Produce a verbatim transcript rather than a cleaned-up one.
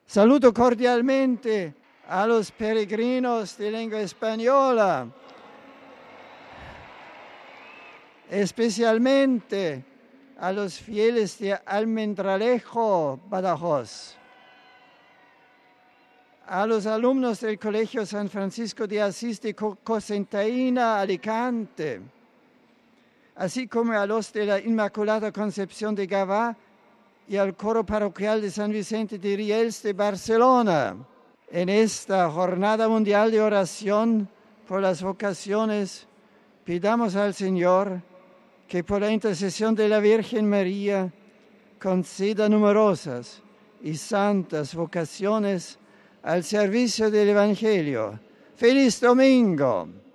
Saludo cordialmente a los peregrinos de lengua española, especialmente a los fieles de Almendralejo, Badajoz, a los alumnos del Colegio San Francisco de Asís de Cocentaina, Alicante, así como a los de la Inmaculada Concepción de Gavá y al coro parroquial de San Vicente de Riells de Barcelona. En esta Jornada Mundial de Oración por las Vocaciones, pidamos al Señor que por la intercesión de la Virgen María conceda numerosas y santas vocaciones al servicio del Evangelio. ¡Feliz domingo!